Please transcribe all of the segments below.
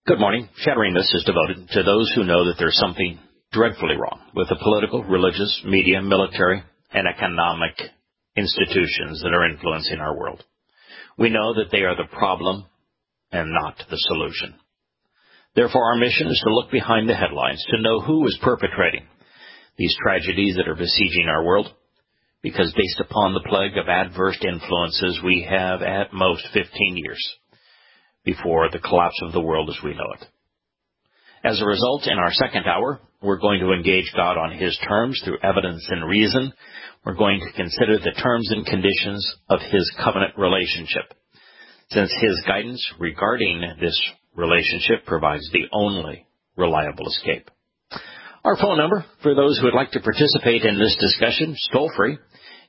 Good morning. Shattering This is devoted to those who know that there's something dreadfully wrong with the political, religious, media, military, and economic institutions that are influencing our world. We know that they are the problem and not the solution. Therefore, our mission is to look behind the headlines, to know who is perpetrating these tragedies that are besieging our world, because based upon the plague of adverse influences, we have at most 15 years before the collapse of the world as we know it. As a result, in our second hour, we're going to engage God on His terms through evidence and reason. We're going to consider the terms and conditions of His covenant relationship, since His guidance regarding this relationship provides the only reliable escape. Our phone number, for those who would like to participate in this discussion, is toll-free,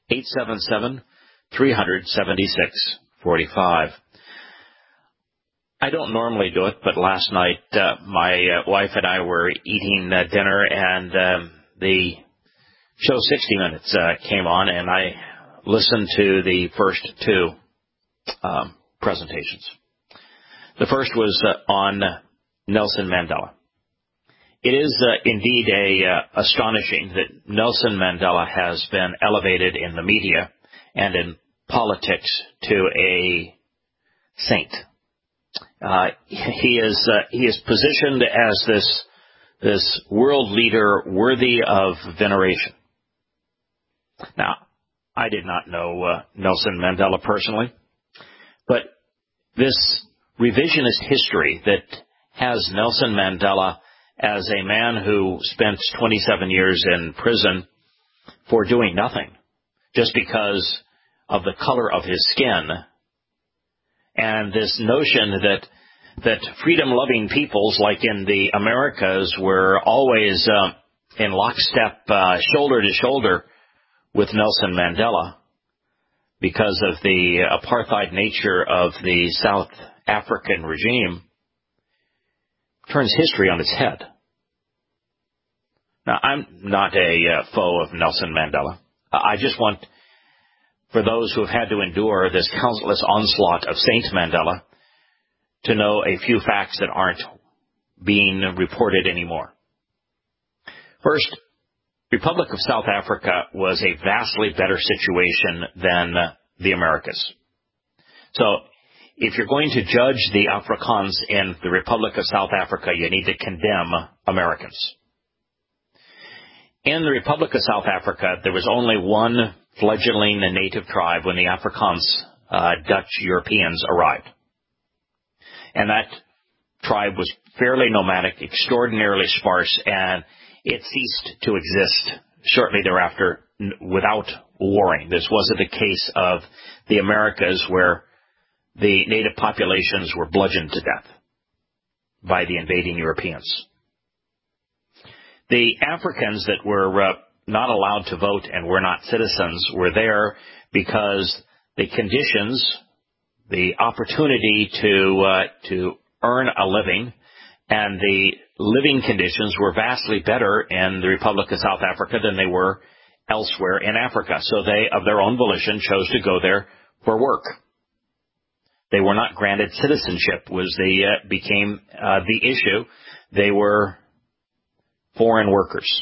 877-376-45. I don't normally do it, but last night my wife and I were eating dinner, and the show 60 Minutes came on, and I listened to the first two presentations. The first was on Nelson Mandela. It is indeed astonishing that Nelson Mandela has been elevated in the media and in politics to a saint. He is positioned as this world leader worthy of veneration. Now, I did not know Nelson Mandela personally, but this revisionist history that has Nelson Mandela as a man who spent 27 years in prison for doing nothing, just because of the color of his skin, and this notion that freedom-loving peoples like in the Americas were always in lockstep, shoulder to shoulder with Nelson Mandela because of the apartheid nature of the South African regime, turns history on its head. Now, I'm not a foe of Nelson Mandela. I just want, for those who have had to endure this countless onslaught of Saint Mandela, to know a few facts that aren't being reported anymore. First, Republic of South Africa was a vastly better situation than the Americas. So, if you're going to judge the Afrikaans in the Republic of South Africa, you need to condemn Americans. In the Republic of South Africa, there was only one fledgling native tribe when the Afrikaans Dutch Europeans arrived. And that tribe was fairly nomadic, extraordinarily sparse, and it ceased to exist shortly thereafter without warring. This wasn't the case of the Americas, where the native populations were bludgeoned to death by the invading Europeans. The Africans that were not allowed to vote and were not citizens were there because the conditions, the opportunity to earn a living, and the living conditions were vastly better in the Republic of South Africa than they were elsewhere in Africa. So they, of their own volition, chose to go there for work. They were not granted citizenship became the issue. They were foreign workers.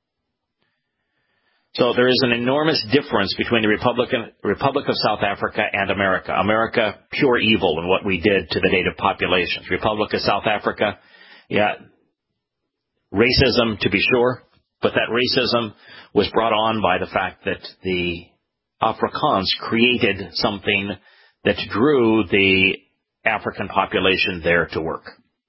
So there is an enormous difference between the Republic of South Africa and America. America, pure evil in what we did to the native populations. Republic of South Africa, yeah, racism to be sure, but that racism was brought on by the fact that the Afrikaans created something that drew the African population there to work.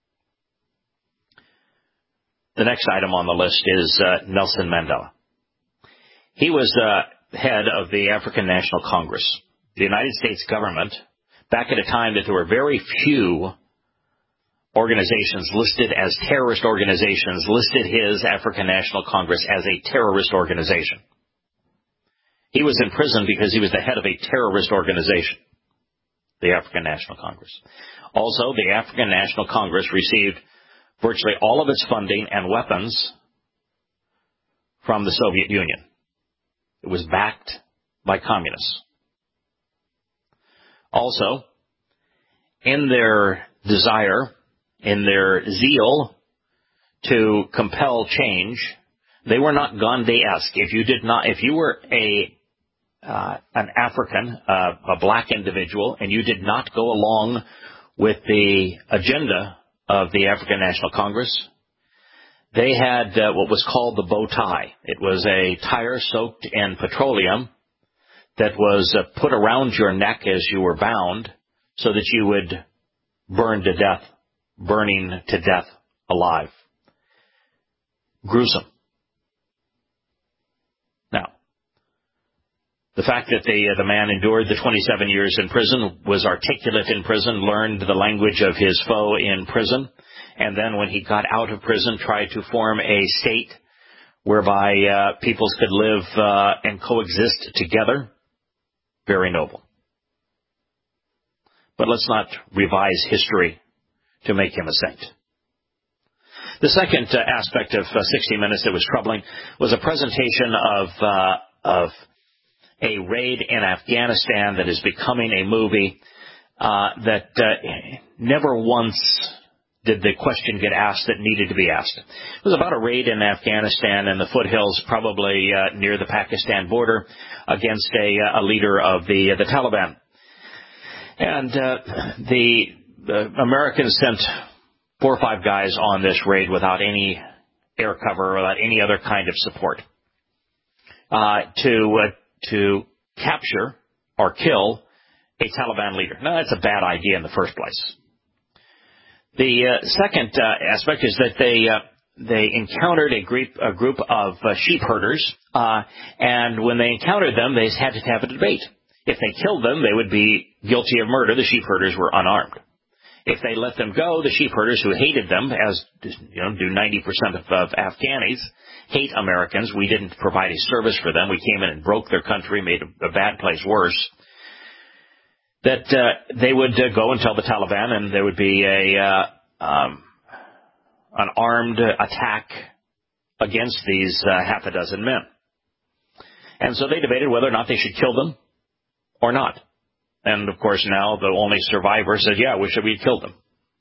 The next item on the list is Nelson Mandela. He was head of the African National Congress. The United States government, back at a time that there were very few organizations listed as terrorist organizations, listed his African National Congress as a terrorist organization. He was in prison because he was the head of a terrorist organization, the African National Congress. Also, the African National Congress received virtually all of its funding and weapons from the Soviet Union. It was backed by communists. Also, in their desire in their zeal to compel change, they were not Gandhi-esque. If you were an African, a black individual, and you did not go along with the agenda of the African National Congress, they had what was called the bow tie. It was a tire soaked in petroleum that was put around your neck as you were bound so that you would burning to death alive. Gruesome. Now, the fact that the man endured the 27 years in prison, was articulate in prison, learned the language of his foe in prison, and then when he got out of prison tried to form a state whereby peoples could live and coexist together, very noble. But let's not revise history to make him a saint. The second aspect of 60 Minutes that was troubling was a presentation of a raid in Afghanistan that is becoming a movie that never once did the question get asked that needed to be asked. It was about a raid in Afghanistan in the foothills, probably near the Pakistan border, against a leader of the Taliban. And the Americans sent 4 or 5 guys on this raid without any air cover or without any other kind of support to capture or kill a Taliban leader. Now, that's a bad idea in the first place. The second aspect is that they encountered a group of sheep herders, and when they encountered them, they had to have a debate. If they killed them, they would be guilty of murder. The sheep herders were unarmed. If they let them go, the sheep herders who hated them, as you know, do 90% of Afghanis, hate Americans. We didn't provide a service for them. We came in and broke their country, made a bad place worse. That they would go and tell the Taliban, and there would be an armed attack against these half a dozen men. And so they debated whether or not they should kill them or not. And, of course, now the only survivor said, yeah, we should have killed them.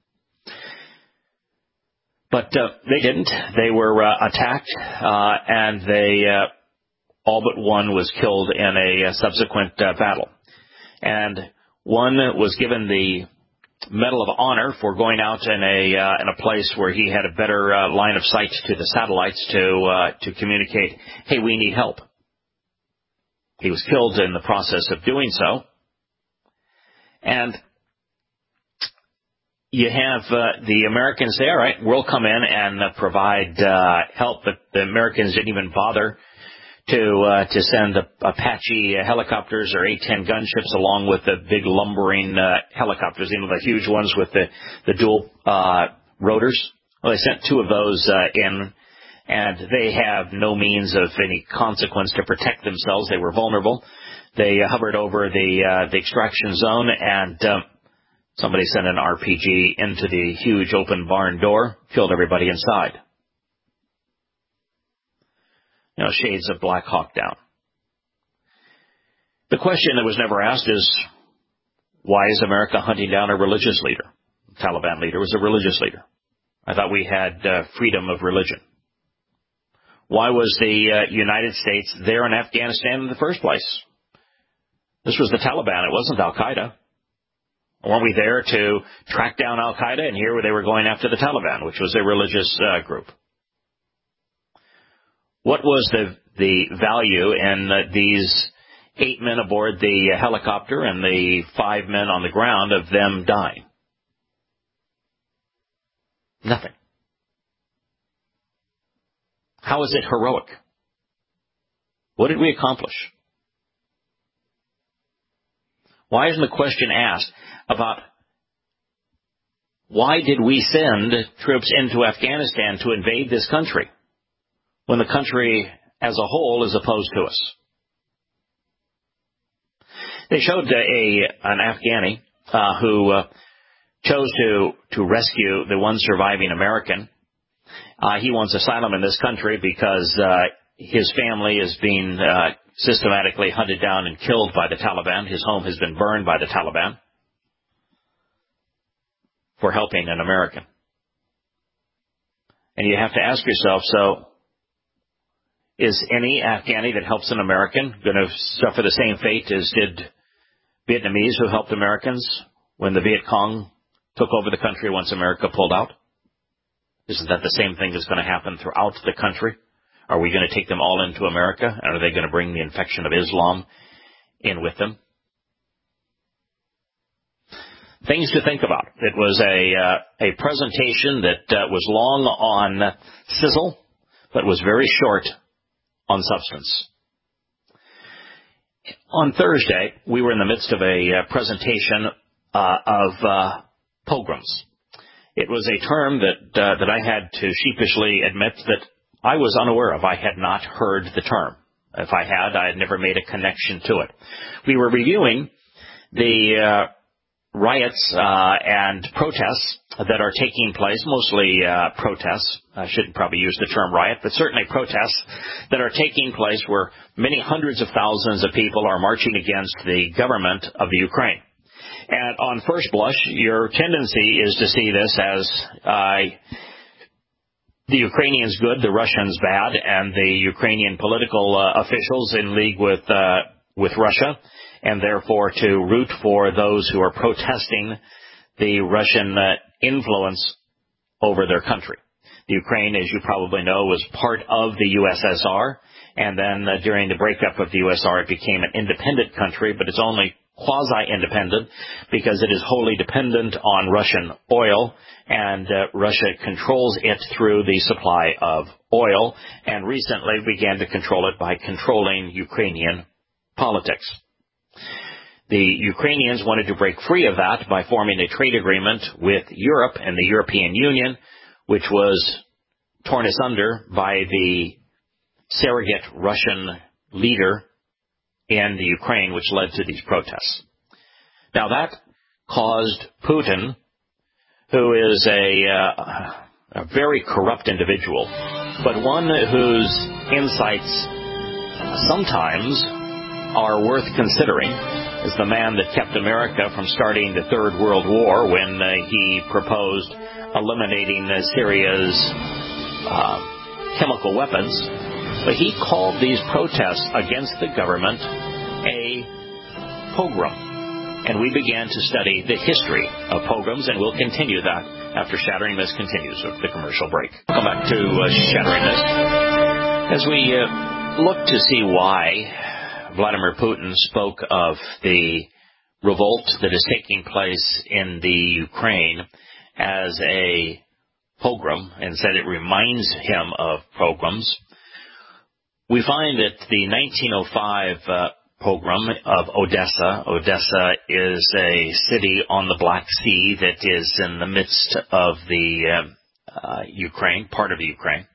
But they didn't. They were attacked, and they all but one was killed in a subsequent battle. And one was given the Medal of Honor for going out in a place where he had a better line of sight to the satellites to communicate, hey, we need help. He was killed in the process of doing so. And you have the Americans say, all right, we'll come in and provide help, but the Americans didn't even bother to send Apache helicopters or A-10 gunships along with the big lumbering helicopters, you know, the huge ones with the dual rotors. Well, they sent 2 of those in, and they have no means of any consequence to protect themselves. They were vulnerable. They hovered over the extraction zone, and somebody sent an RPG into the huge open barn door, killed everybody inside. You know, shades of Black Hawk Down. The question that was never asked is, why is America hunting down a religious leader? The Taliban leader was a religious leader. I thought we had freedom of religion. Why was the United States there in Afghanistan in the first place? This was the Taliban. It wasn't Al-Qaeda. Weren't we there to track down Al-Qaeda? And here they were going after the Taliban, which was a religious group. What was the value in these 8 men aboard the helicopter and the 5 men on the ground of them dying? Nothing. How is it heroic? What did we accomplish? Why isn't the question asked about why did we send troops into Afghanistan to invade this country when the country as a whole is opposed to us? They showed an Afghani who chose to rescue the one surviving American. He wants asylum in this country because his family is being systematically hunted down and killed by the Taliban. His home has been burned by the Taliban for helping an American. And you have to ask yourself, so is any Afghani that helps an American going to suffer the same fate as did Vietnamese who helped Americans when the Viet Cong took over the country once America pulled out? Isn't that the same thing that's going to happen throughout the country? Are we going to take them all into America? And are they going to bring the infection of Islam in with them? Things to think about. It was a presentation that was long on sizzle, but was very short on substance. On Thursday, we were in the midst of a presentation of pogroms. It was a term that I had to sheepishly admit that I was unaware of. I had not heard the term. If I had never made a connection to it. We were reviewing the riots and protests that are taking place, mostly protests. I shouldn't probably use the term riot, but certainly protests that are taking place where many hundreds of thousands of people are marching against the government of the Ukraine. And on first blush, your tendency is to see this as the Ukrainians good, the Russians bad, and the Ukrainian political officials in league with Russia, and therefore to root for those who are protesting the Russian influence over their country. The Ukraine, as you probably know, was part of the USSR, and then during the breakup of the USSR, it became an independent country, but it's only quasi-independent because it is wholly dependent on Russian oil, and Russia controls it through the supply of oil, and recently began to control it by controlling Ukrainian politics. The Ukrainians wanted to break free of that by forming a trade agreement with Europe and the European Union, which was torn asunder by the surrogate Russian leader in the Ukraine, which led to these protests. Now that caused Putin, who is a very corrupt individual, but one whose insights sometimes are worth considering, is the man that kept America from starting the Third World War when he proposed eliminating Syria's chemical weapons. But he called these protests against the government a pogrom. And we began to study the history of pogroms, and we'll continue that after Shattering Myths continues with the commercial break. Welcome back to Shattering Myths. As we look to see why Vladimir Putin spoke of the revolt that is taking place in the Ukraine as a pogrom and said it reminds him of pogroms, we find that the 1905 pogrom of Odessa. Odessa is a city on the Black Sea that is in the midst of the Ukraine, part of the Ukraine.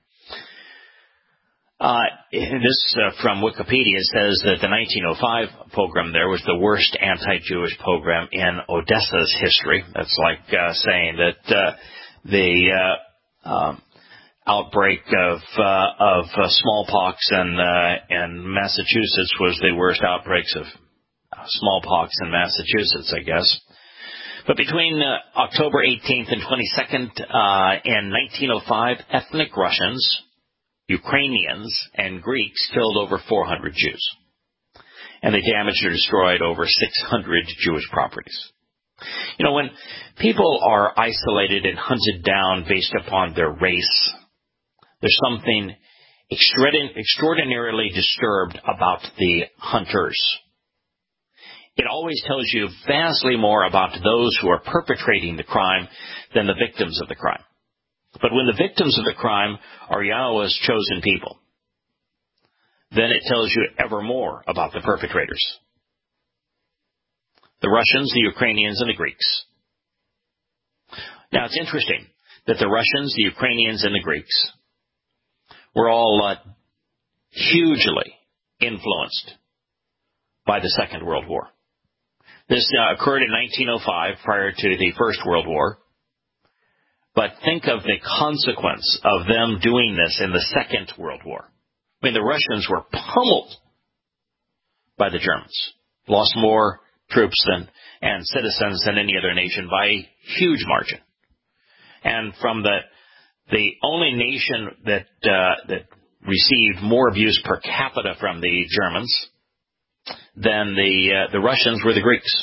This from Wikipedia says that the 1905 pogrom there was the worst anti-Jewish pogrom in Odessa's history. That's like saying that the outbreak of smallpox in Massachusetts was the worst outbreaks of smallpox in Massachusetts, I guess. But between October 18th and 22nd in 1905, ethnic Russians, Ukrainians, and Greeks killed over 400 Jews. And they damaged or destroyed over 600 Jewish properties. You know, when people are isolated and hunted down based upon their race, there's something extraordinarily disturbed about the hunters. It always tells you vastly more about those who are perpetrating the crime than the victims of the crime. But when the victims of the crime are Yahweh's chosen people, then it tells you ever more about the perpetrators. The Russians, the Ukrainians, and the Greeks. Now, it's interesting that the Russians, the Ukrainians, and the Greeks were all hugely influenced by the Second World War. This occurred in 1905, prior to the First World War. But think of the consequence of them doing this in the Second World War. I mean, the Russians were pummeled by the Germans, lost more troops and citizens than any other nation by a huge margin. And from the the only nation that received more abuse per capita from the Germans than the Russians were the Greeks.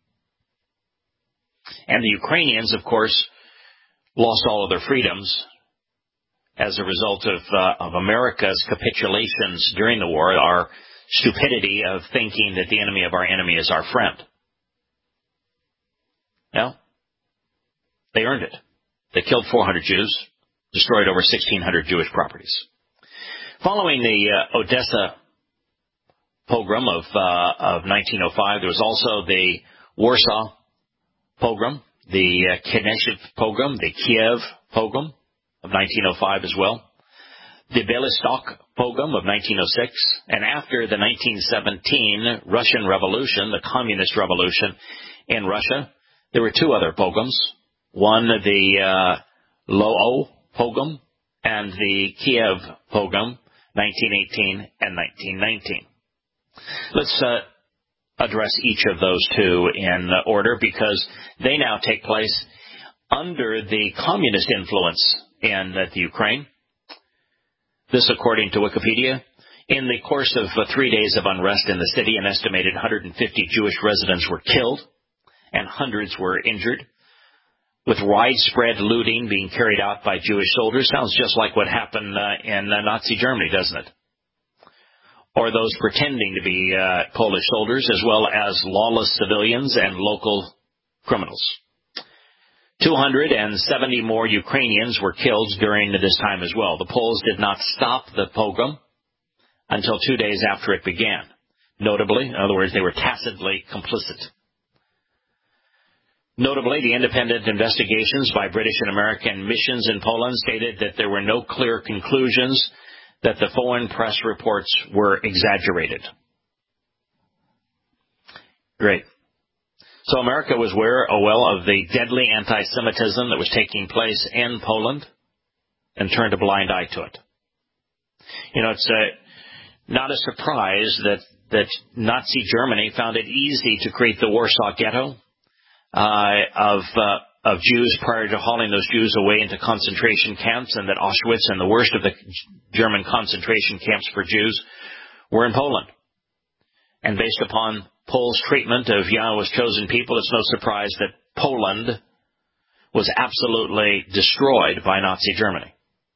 And the Ukrainians, of course, lost all of their freedoms as a result of America's capitulations during the war, our stupidity of thinking that the enemy of our enemy is our friend. Well, they earned it. They killed 400 Jews, destroyed over 1,600 Jewish properties. Following the Odessa pogrom of 1905, there was also the Warsaw pogrom, the Knesset pogrom, the Kiev pogrom of 1905 as well, the Bialystok pogrom of 1906, and after the 1917 Russian Revolution, the Communist Revolution in Russia, there were two other pogroms. One, the Lwów pogrom, and the Kiev pogrom, 1918 and 1919. Let's address each of those two in order, because they now take place under the communist influence in the Ukraine. This according to Wikipedia. In the course of 3 days of unrest in the city, an estimated 150 Jewish residents were killed and hundreds were injured, with widespread looting being carried out by Jewish soldiers. Sounds just like what happened in Nazi Germany, doesn't it? Or those pretending to be Polish soldiers, as well as lawless civilians and local criminals. 270 more Ukrainians were killed during this time as well. The Poles did not stop the pogrom until 2 days after it began. Notably, in other words, they were tacitly complicit. Notably, the independent investigations by British and American missions in Poland stated that there were no clear conclusions, that the foreign press reports were exaggerated. Great. So America was aware, of the deadly anti-Semitism that was taking place in Poland and turned a blind eye to it. You know, it's not a surprise that Nazi Germany found it easy to create the Warsaw Ghetto of Jews prior to hauling those Jews away into concentration camps, and that Auschwitz and the worst of the German concentration camps for Jews were in Poland. And based upon Poles' treatment of Yahweh's chosen people, it's no surprise that Poland was absolutely destroyed by Nazi Germany.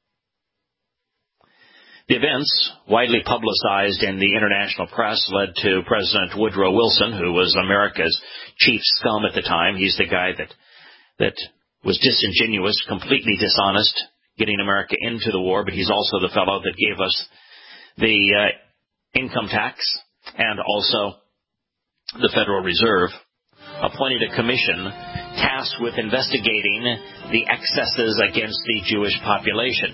The events, widely publicized in the international press, led to President Woodrow Wilson, who was America's chief scum at the time. He's the guy that was disingenuous, completely dishonest, getting America into the war, but he's also the fellow that gave us the income tax and also the Federal Reserve, appointed a commission tasked with investigating the excesses against the Jewish population.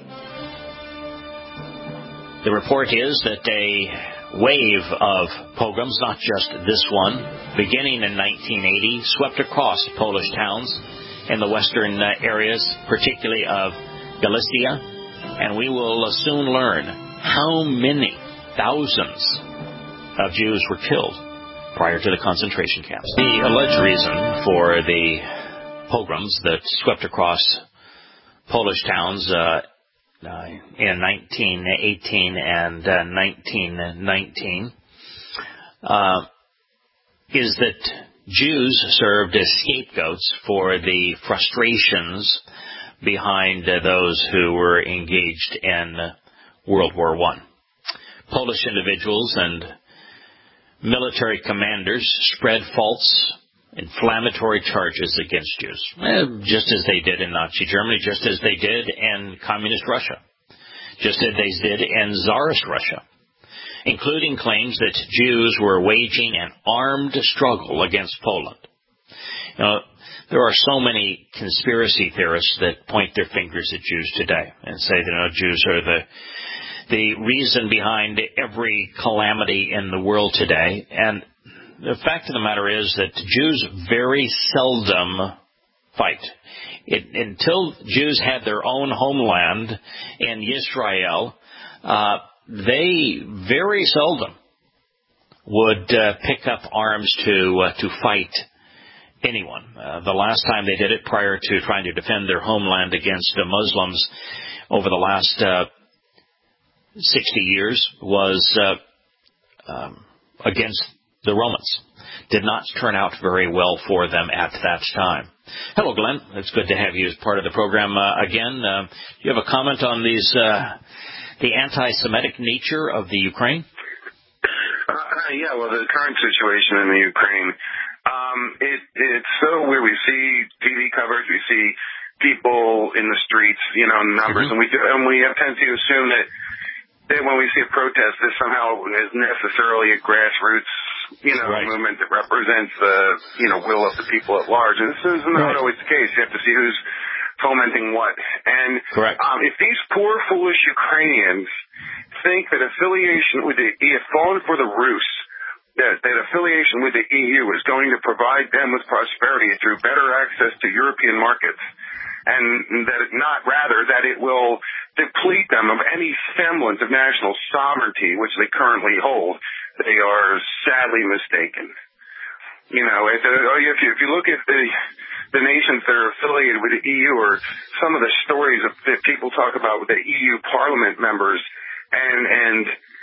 The report is that a wave of pogroms, not just this one, beginning in 1980, swept across Polish towns in the western areas, particularly of Galicia, and we will soon learn how many thousands of Jews were killed prior to the concentration camps. The alleged reason for the pogroms that swept across Polish towns in 1918 and 1919 is that Jews served as scapegoats for the frustrations behind those who were engaged in World War I. Polish individuals and military commanders spread false, inflammatory charges against Jews, just as they did in Nazi Germany, just as they did in Communist Russia, just as they did in Tsarist Russia, including claims that Jews were waging an armed struggle against Poland. You know, there are so many conspiracy theorists that point their fingers at Jews today and say that Jews are the reason behind every calamity in the world today. And the fact of the matter is that Jews very seldom fight. Until Jews had their own homeland in Israel, they very seldom would pick up arms to fight anyone. The last time they did it, prior to trying to defend their homeland against the Muslims over the last 60 years, was against the Romans. Did not turn out very well for them at that time. Hello, Glenn. It's good to have you as part of the program again. Do you have a comment on these the anti-Semitic nature of the Ukraine? Yeah, well, the current situation in the Ukraine, it's so weird. We see TV coverage, we see people in the streets, numbers, and we have tendency to assume that when we see a protest, this somehow is necessarily a grassroots, movement that represents the, will of the people at large. And this is not always the case. You have to see who's fomenting what. And if these poor, foolish Ukrainians think that affiliation with the EU, fallen for the ruse, that affiliation with the EU is going to provide them with prosperity through better access to European markets, and that it will deplete them of any semblance of national sovereignty, which they currently hold, they are sadly mistaken. If you look at the nations that are affiliated with the EU, or some of the stories that people talk about with the EU Parliament members, and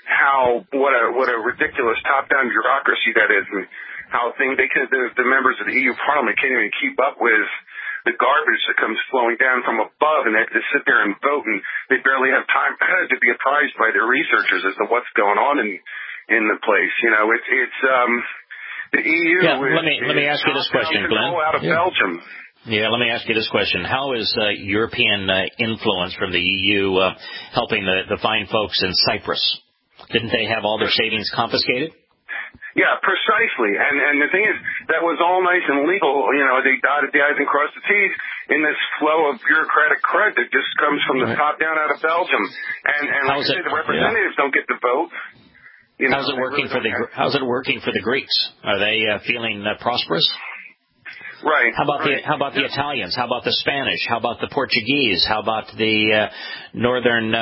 what a ridiculous top-down bureaucracy that is, and how the members of the EU Parliament can't even keep up with the garbage that comes flowing down from above, and they have to sit there and vote, and they barely have time to be apprised by their researchers as to what's going on in the place. It's the EU. Yeah, let me ask you this question, Glenn. Out of Belgium. Yeah, let me ask you this question. How is European influence from the EU helping the fine folks in Cyprus? Didn't they have all their savings confiscated? Yeah, precisely. And the thing is, that was all nice and legal. They dotted the I's and crossed the T's in this flow of bureaucratic crud that just comes from the top down out of Belgium. And like I say, the representatives don't get to vote. How's it working for the Greeks? Are they feeling prosperous? Right. How about the Italians? How about the Spanish? How about the Portuguese? How about the northern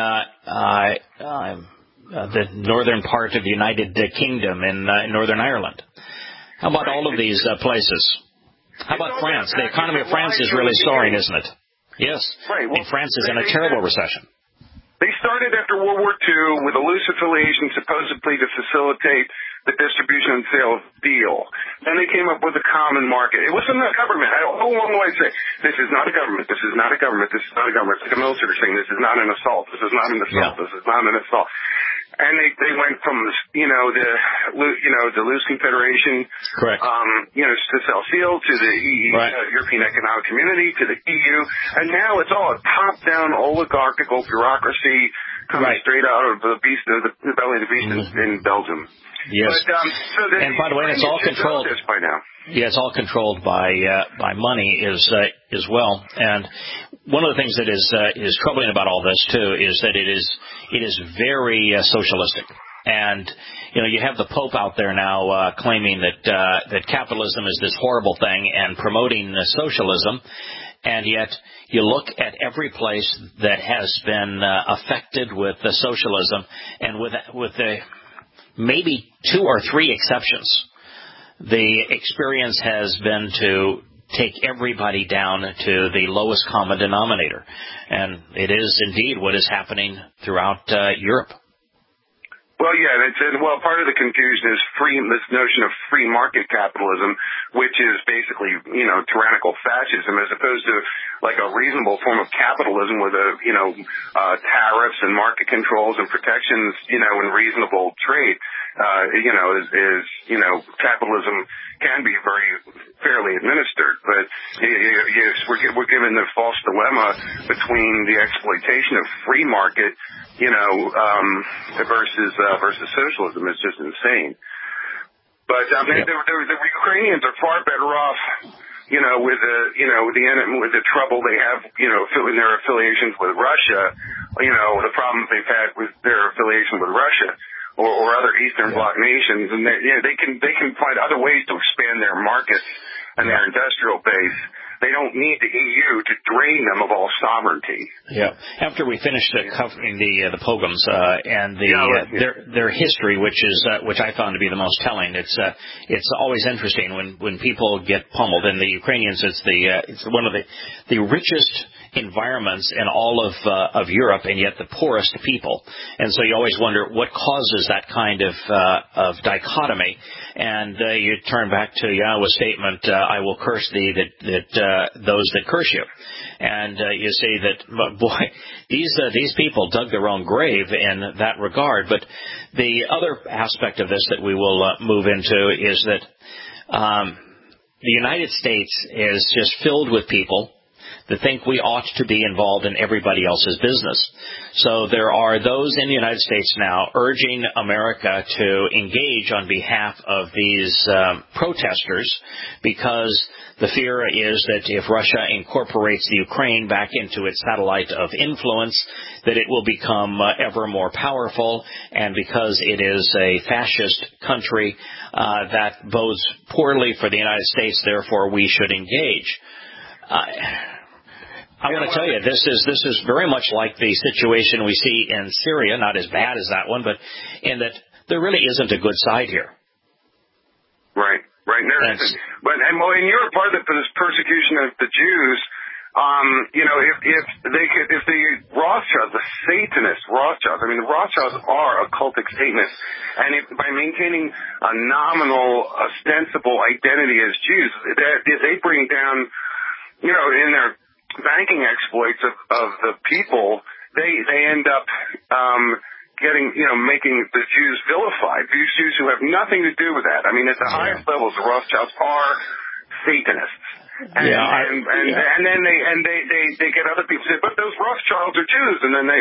part of the United Kingdom in Northern Ireland? How about all of these places? How about France? The economy of France is really soaring, isn't it? Yes. Right. Well, France is in a terrible recession. They started after World War II with a loose affiliation supposedly to facilitate the distribution and sale of steel. Then they came up with a common market. It wasn't a government. All along the way I say, this is not a government, this is not a government, this is not a government. It's like a military thing. This is not an assault. This is not an assault. Yeah. This is not an assault. And they went from the loose confederation, correct, to sell steel to the European Economic Community, to the EU, and now it's all a top-down oligarchical bureaucracy coming straight out of the belly of the beast in Belgium. Yes, but, and by the way, it's all controlled. By now. Yeah, it's all controlled by money as well. And one of the things that is troubling about all this too is that it is very socialistic. And you have the Pope out there now claiming that capitalism is this horrible thing and promoting socialism. And yet you look at every place that has been affected with the socialism, and with the maybe 2 or 3 exceptions, the experience has been to take everybody down to the lowest common denominator. And it is indeed what is happening throughout Europe. Well, yeah, part of the confusion is this notion of free market capitalism, which is basically, tyrannical fascism, as opposed to like a reasonable form of capitalism with tariffs and market controls and protections, and reasonable trade. Capitalism can be very fairly administered, but we're given the false dilemma between the exploitation of free market, versus socialism. Is just insane. But the Ukrainians are far better off, with the trouble they have, in their affiliations with Russia, the problems they've had with their affiliation with Russia or other Eastern Bloc nations, and they can find other ways to expand their markets and their industrial base They don't need the EU to drain them of all sovereignty. Yeah. After we finished covering the pogroms and their history, which I found to be the most telling, it's always interesting when people get pummeled. And the Ukrainians, it's one of the richest environments in all of Europe, and yet the poorest people. And so you always wonder what causes that kind of dichotomy. And you turn back to Yahweh's statement, "I will curse thee those that curse you." And you see that, boy, these people dug their own grave in that regard. But the other aspect of this that we will move into is that the United States is just filled with people that think we ought to be involved in everybody else's business. So there are those in the United States now urging America to engage on behalf of these protesters, because the fear is that if Russia incorporates the Ukraine back into its satellite of influence, that it will become ever more powerful, and because it is a fascist country, that bodes poorly for the United States, therefore we should engage. I want to tell you, this is very much like the situation we see in Syria, not as bad as that one, but in that there really isn't a good side here. Right. And you're a part of this persecution of the Jews. If the Rothschilds, the Satanist Rothschilds, the Rothschilds are occultic Satanists, and by maintaining a nominal, ostensible identity as Jews, they bring down, in their banking exploits of the people, they end up making the Jews vilified. These Jews who have nothing to do with that. At the highest levels, the Rothschilds are Satanists. And then they get other people to say, but those Rothschilds are Jews, and then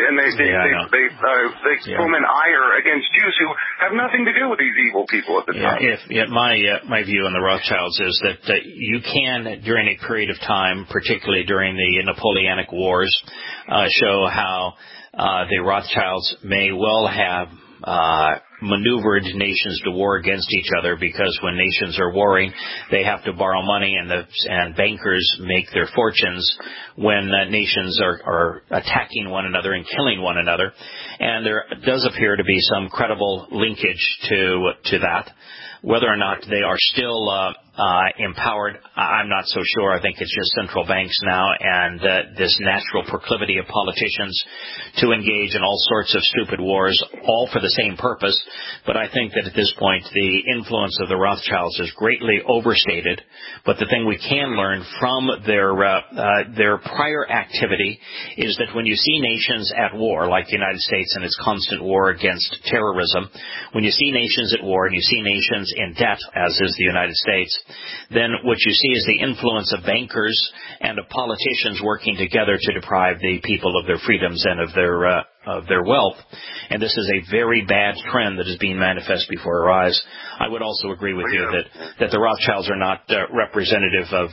they foment ire against Jews who have nothing to do with these evil people at the time. My view on the Rothschilds is that you can, during a period of time, particularly during the Napoleonic Wars, show how the Rothschilds may well have maneuvered nations to war against each other, because when nations are warring, they have to borrow money, and bankers make their fortunes when nations are attacking one another and killing one another. And there does appear to be some credible linkage to that. Whether or not they are still empowered, I'm not so sure. I think it's just central banks now and this natural proclivity of politicians to engage in all sorts of stupid wars, all for the same purpose. But I think that at this point, the influence of the Rothschilds is greatly overstated. But the thing we can learn from their prior activity is that when you see nations at war, like the United States and its constant war against terrorism, when you see nations at war and you see nations in debt, as is the United States, then what you see is the influence of bankers and of politicians working together to deprive the people of their freedoms and of their wealth. And this is a very bad trend that is being manifest before our eyes. I would also agree with you that the Rothschilds are not representative of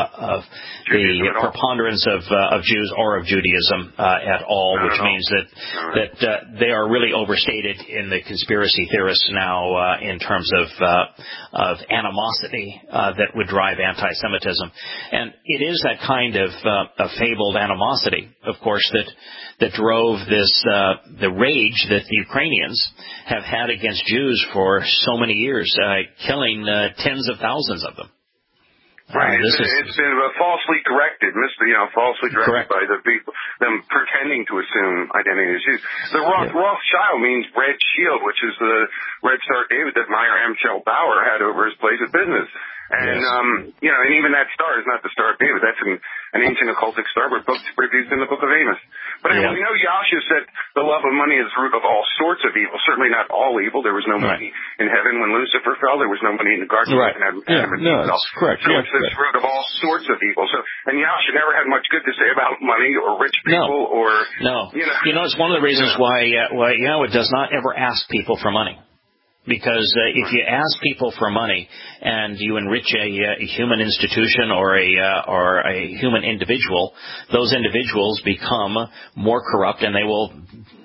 the preponderance of Jews or of Judaism at all, which means that they are really overstated in the conspiracy theorists now in terms of animosity that would drive anti-Semitism. And it is that kind of fabled animosity, of course, that drove the rage that the Ukrainians have had against Jews for so many years, killing tens of thousands of them. Right. It's been falsely directed, Correct. by the people, them pretending to assume identity as Jews. The Rothschild means red shield, which is the red Star David that Meyer M. Shell Bauer had over his place of business. And, and even that star is not the Star of David. That's an ancient occultic star, but produced in the book of Amos. But anyway, Yahshua said the love of money is the root of all sorts of evil. Certainly not all evil. There was no money in heaven when Lucifer fell. There was no money in the garden when Adam and Eve fell. Correct. So it's the root of all sorts of evil. So, and Yahshua never had much good to say about money or rich people or... No. It's one of the reasons why Yahweh does not ever ask people for money. Because if you ask people for money and you enrich a human institution or a human individual, those individuals become more corrupt, and they will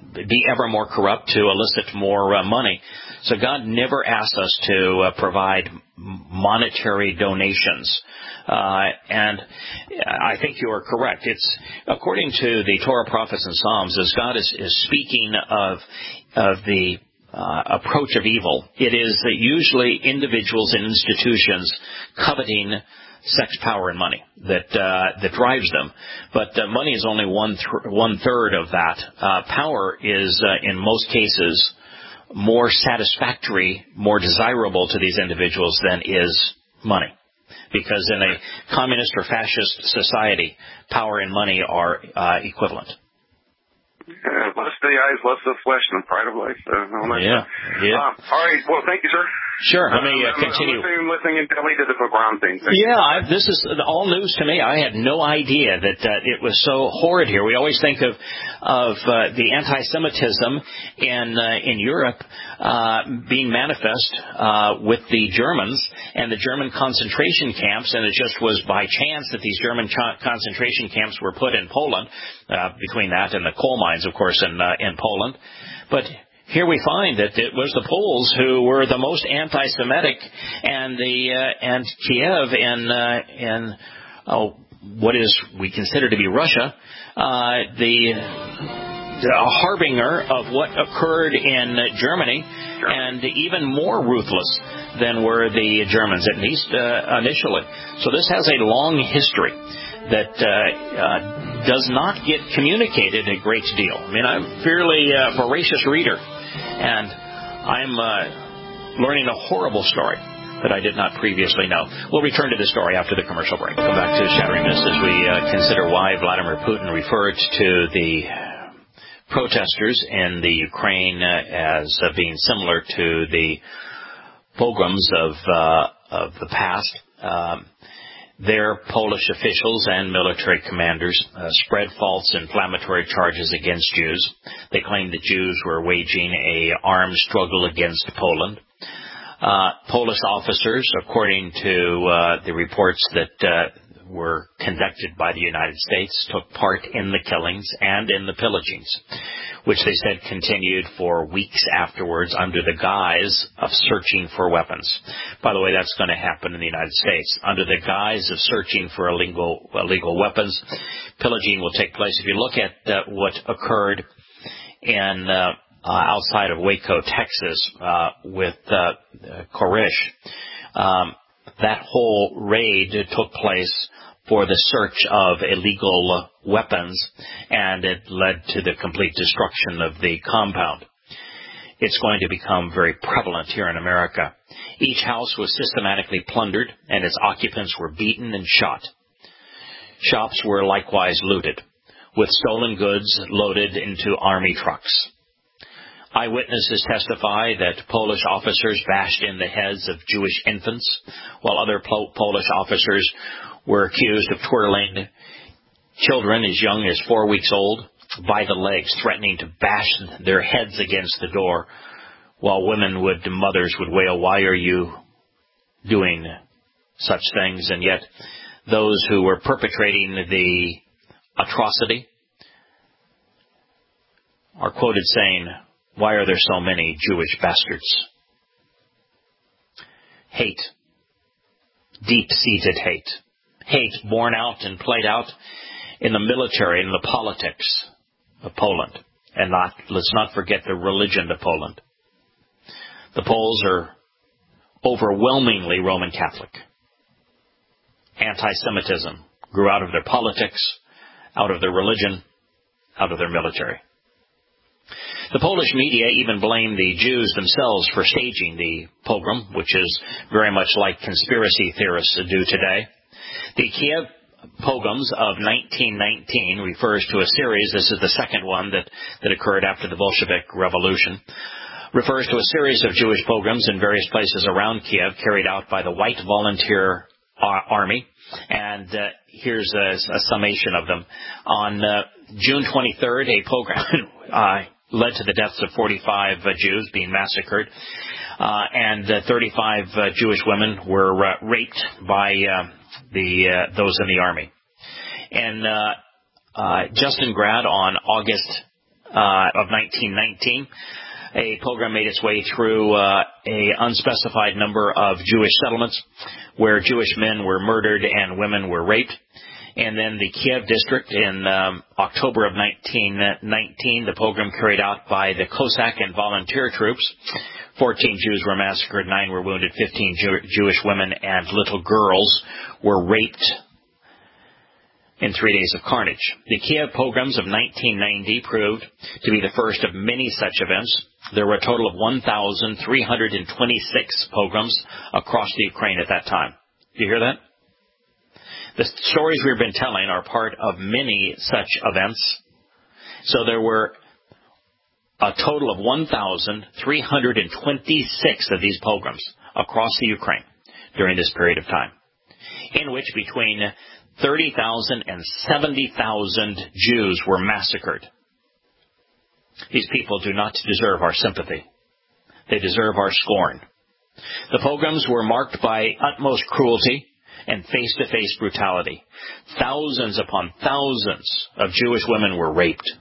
be ever more corrupt, to elicit more money. So God never asked us to provide monetary donations. And I think you are correct. It's according to the Torah, prophets, and Psalms, as God is speaking of the approach of evil, it is that usually individuals and institutions coveting sex, power, and money that drives them. But money is only one third of that. Power is, in most cases, more satisfactory, more desirable to these individuals than is money. Because in a communist or fascist society, power and money are equivalent. Lust of the eyes, lust of the flesh, and the pride of life. Yeah. All right. Well, thank you, sir. Sure. Let me continue. I'm listening intently to the Brown thing. This is all news to me. I had no idea that it was so horrid here. We always think of the anti-Semitism in Europe being manifest with the Germans and the German concentration camps, and it just was by chance that these German concentration camps were put in Poland, between that and the coal mines, of course, in Poland. But here we find that it was the Poles who were the most anti-Semitic, and Kiev in what is we consider to be Russia, the harbinger of what occurred in Germany, and even more ruthless than were the Germans, at least initially. So this has a long history that does not get communicated a great deal. I mean, I'm a fairly voracious reader, and I'm learning a horrible story that I did not previously know. We'll return to this story after the commercial break. Come back to Shattering Myths as we consider why Vladimir Putin referred to the protesters in the Ukraine as being similar to the pogroms of the past. Their Polish officials and military commanders spread false inflammatory charges against Jews. They claimed that Jews were waging an armed struggle against Poland. Polish officers, according to the reports that were conducted by the United States, took part in the killings and in the pillagings, which they said continued for weeks afterwards under the guise of searching for weapons. By the way, that's going to happen in the United States. Under the guise of searching for illegal weapons, pillaging will take place. If you look at what occurred in outside of Waco, Texas, with Koresh, that whole raid took place for the search of illegal weapons, and it led to the complete destruction of the compound. It's going to become very prevalent here in America. Each house was systematically plundered, and its occupants were beaten and shot. Shops were likewise looted, with stolen goods loaded into army trucks. Eyewitnesses testify that Polish officers bashed in the heads of Jewish infants, while other Polish officers were accused of twirling children as young as 4 weeks old by the legs, threatening to bash their heads against the door, while mothers would wail, "Why are you doing such things?" And yet those who were perpetrating the atrocity are quoted saying, "Why are there so many Jewish bastards?" Hate. Deep-seated hate. Hate borne out and played out in the military and the politics of Poland. And let's not forget the religion of Poland. The Poles are overwhelmingly Roman Catholic. Anti-Semitism grew out of their politics, out of their religion, out of their military. The Polish media even blamed the Jews themselves for staging the pogrom, which is very much like conspiracy theorists do today. The Kiev pogroms of 1919 refers to a series, this is the second one that occurred after the Bolshevik Revolution, refers to a series of Jewish pogroms in various places around Kiev carried out by the White Volunteer Army. And here's a summation of them. On June 23rd, a pogrom led to the deaths of 45 Jews being massacred, and 35 Jewish women were raped by those in the army. And Justingrad on August of 1919, a pogrom made its way through a unspecified number of Jewish settlements where Jewish men were murdered and women were raped. And then the Kiev district in October of 1919, the pogrom carried out by the Cossack and volunteer troops. 14 Jews were massacred, 9 were wounded, 15 Jewish women and little girls were raped in 3 days of carnage. The Kiev pogroms of 1990 proved to be the first of many such events. There were a total of 1,326 pogroms across the Ukraine at that time. Do you hear that? The stories we've been telling are part of many such events. So there were a total of 1,326 of these pogroms across the Ukraine during this period of time, in which between 30,000 and 70,000 Jews were massacred. These people do not deserve our sympathy. They deserve our scorn. The pogroms were marked by utmost cruelty and face-to-face brutality. Thousands upon thousands of Jewish women were raped.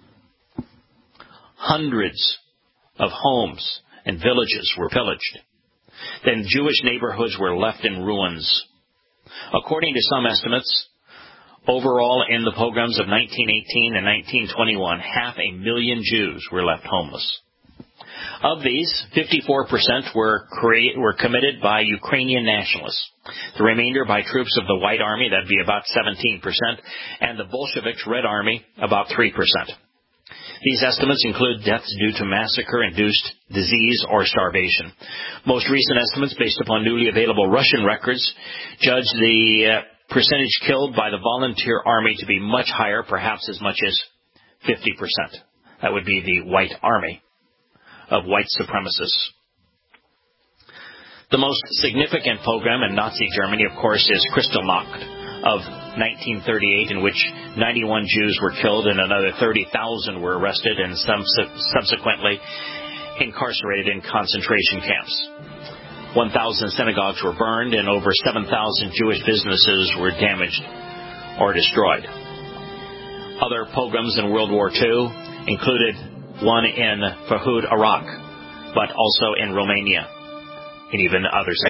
Hundreds of homes and villages were pillaged. Then Jewish neighborhoods were left in ruins. According to some estimates, overall in the pogroms of 1918 and 1921, 500,000 Jews were left homeless. Of these, 54% were committed by Ukrainian nationalists. The remainder by troops of the White Army, that'd be about 17%, and the Bolsheviks' Red Army, about 3%. These estimates include deaths due to massacre-induced disease or starvation. Most recent estimates, based upon newly available Russian records, judge the percentage killed by the volunteer army to be much higher, perhaps as much as 50%. That would be the White Army of white supremacists. The most significant pogrom in Nazi Germany, of course, is Kristallnacht of 1938, in which 91 Jews were killed and another 30,000 were arrested and subsequently incarcerated in concentration camps. 1,000 synagogues were burned and over 7,000 Jewish businesses were damaged or destroyed. Other pogroms in World War II included one in Fahud, Iraq, but also in Romania and even others.